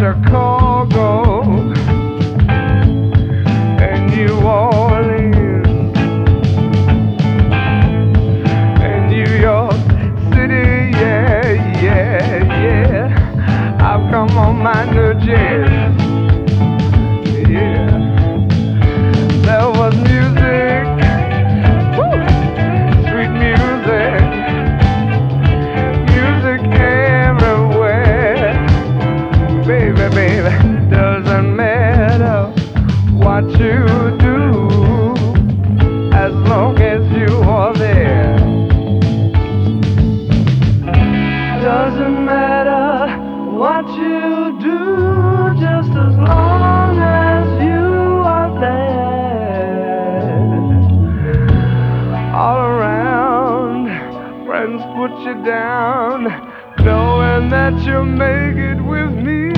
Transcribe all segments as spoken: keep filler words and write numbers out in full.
Chicago and New Orleans and New York City, yeah, yeah, yeah. I've come on my New Jersey, yeah. There was music, woo, sweet music, music everywhere. Baby, baby, doesn't matter what you do as long as you are there. Doesn't matter what you do, just as long as you are there. All around, friends put you down, knowing that you'll make it with me.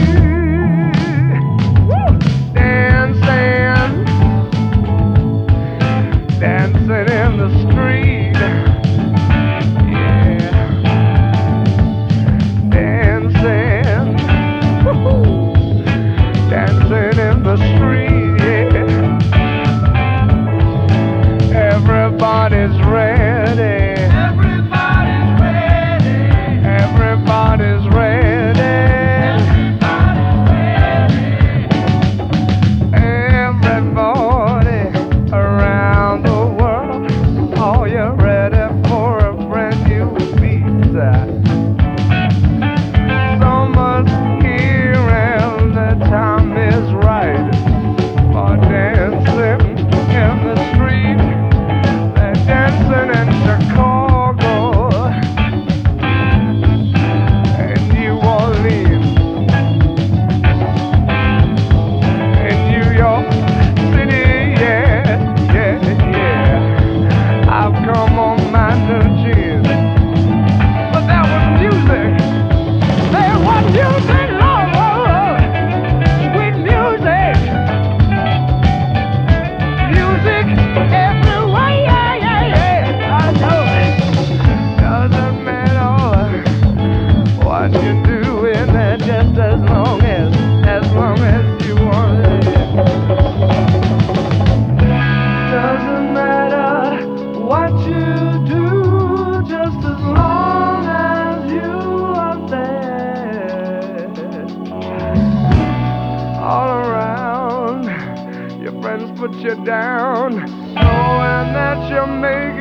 Woo! Dancing, dancing in the street, yeah. Dancing, woo-hoo. Dancing in the street, yeah. Everybody's ready. Everybody's ready. Everybody's ready. Everybody around the world, are you ready for a brand new visa? Summer's here and the time is right for dancing in the street. They're dancing in Chicago and New Orleans and New York City, yeah, yeah, yeah. I've come on my New Jersey, but that was music. There was music, Lord, sweet music, music everywhere, yeah, yeah, yeah. I know it doesn't matter what you do in there, just as long as, as long as you want it. Doesn't matter what you do, just as long as you are there. All around, your friends put you down, knowing that you're making